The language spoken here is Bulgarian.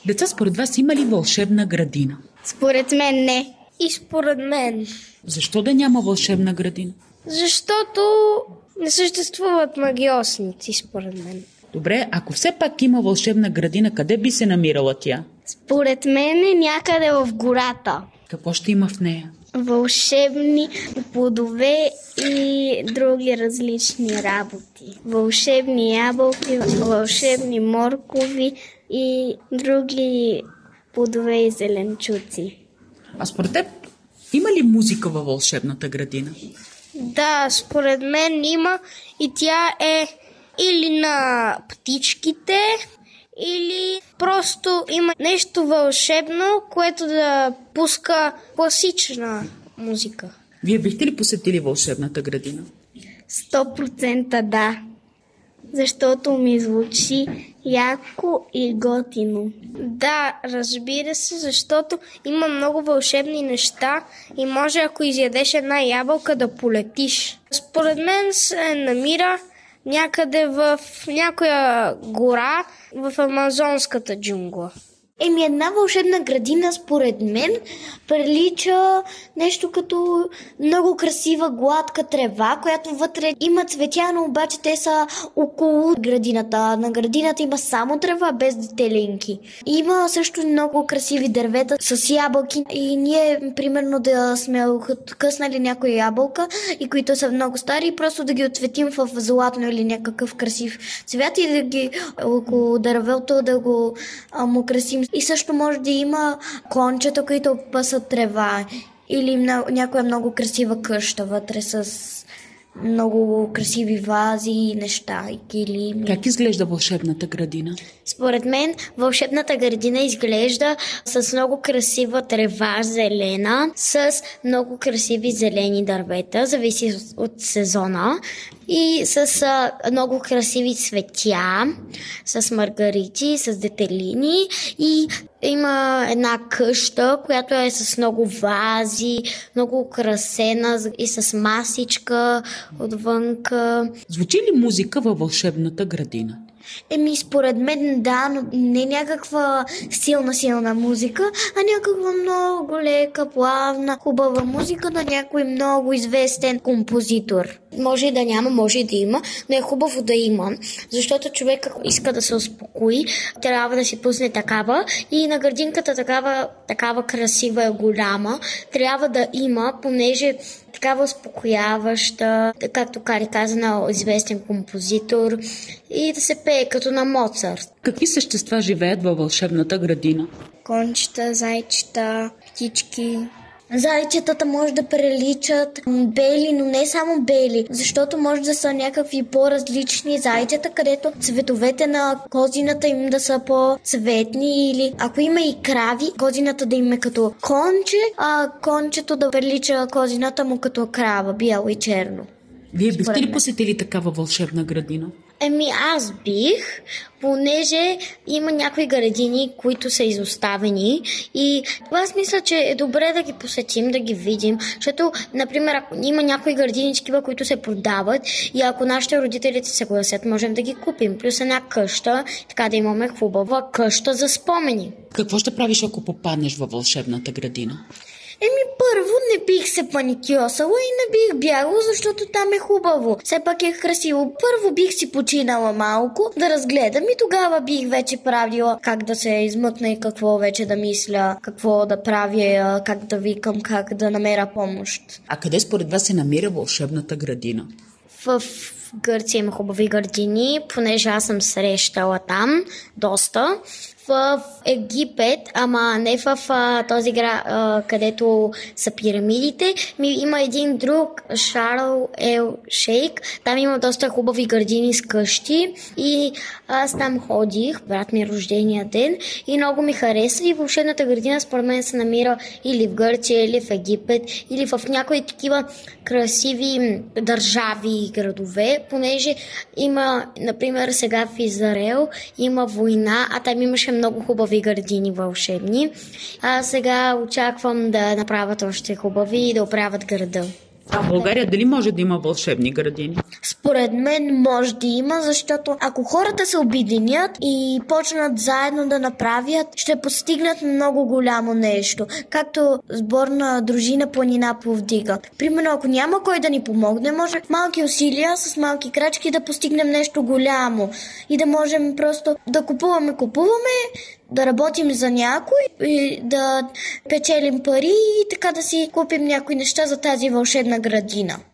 Деца, според вас има ли вълшебна градина? Според мен не. И според мен. Защо да няма вълшебна градина? Защото не съществуват магиосници, според мен. Добре, ако все пак има вълшебна градина, къде би се намирала тя? Според мен е някъде в гората. Какво ще има в нея? Вълшебни плодове и други различни работи. Вълшебни ябълки, вълшебни моркови и други плодове и зеленчуци. А според теб, има ли музика във вълшебната градина? Да, според мен има и тя е или на птичките, или просто има нещо вълшебно, което да пуска класична музика. Вие бихте ли посетили вълшебната градина? 100% да. Защото ми звучи яко и готино. Да, разбира се, защото има много вълшебни неща и може, ако изядеш една ябълка, да полетиш. Според мен се намира някъде в някоя гора в амазонската джунгла. Една вълшебна градина, според мен, прилича нещо като много красива гладка трева, която вътре има цветя, но обаче те са около градината. На градината има само трева, без детелинки. Има също много красиви дървета с ябълки и ние, примерно, да сме къснали някоя ябълка и които са много стари, просто да ги отцветим в златно или някакъв красив цвят и да ги около дървето да го му красим. И също може да има кончета, които пасат трева или някоя много красива къща вътре с много красиви вази и неща и килими. Как изглежда вълшебната градина? Според мен вълшебната градина изглежда с много красива трева зелена, с много красиви зелени дървета, зависи от сезона, и с много красиви цветя, с маргарити, с детелини, и има една къща, която е с много вази, много украсена и с масичка отвънка. Звучи ли музика във вълшебната градина? Според мен да, но не някаква силна музика, а някаква много лека, плавна, хубава музика на някой много известен композитор. Може и да няма, може и да има, но е хубаво да има, защото човек, ако иска да се успокои, трябва да си пусне такава, и на градинката такава красива и голяма трябва да има, понеже такава успокояваща, както Кари каза, на известен композитор, и да се пее като на Моцарт. Какви същества живеят във вълшебната градина? Кончета, зайчета, птички. Зайчетата може да приличат бели, но не само бели, защото може да са някакви по-различни зайчета, където цветовете на козината им да са по-цветни, или ако има и крави, козината да им е като конче, а кончето да прилича козината му като крава, бяло и черно. Вие бихте ли посетили такава вълшебна градина? Аз бих, понеже има някои градини, които са изоставени, и аз мисля, че е добре да ги посетим, да ги видим, защото, например, ако има някои градинички, които се продават, и ако нашите родители се съгласят, можем да ги купим. Плюс една къща, така да имаме хубава къща за спомени. Какво ще правиш, ако попаднеш във вълшебната градина? Първо не бих се паникьосала и не бих бягала, защото там е хубаво. Все пак е красиво. Първо бих си починала малко, да разгледам, и тогава бих вече правила как да се измъкна и какво вече да мисля, какво да правя, как да викам, как да намеря помощ. А къде според вас се намира вълшебната градина? В Гърция има хубави градини, понеже аз съм срещала там доста. В Египет, ама не в този град, където са пирамидите. Има един друг, Шарл Ел Шейк. Там има доста хубави градини с къщи и аз там ходих, брат ми рождения ден, и много ми хареса. И вълшебната градина според мен се намира или в Гърция, или в Египет, или в някои такива красиви държави и градове, понеже има, например, сега в Израел има война, а там имаше много хубави градини вълшебни. А сега очаквам да направят още хубави и да оправят града. А в България дали може да има вълшебни градини? Според мен може да има, защото ако хората се обединят и почнат заедно да направят, ще постигнат много голямо нещо. Както сборна дружина Планина повдига. Примерно, ако няма кой да ни помогне, може малки усилия с малки крачки да постигнем нещо голямо и да можем просто да купуваме, да работим за някой и да печелим пари и така да си купим някои неща за тази вълшебна градина.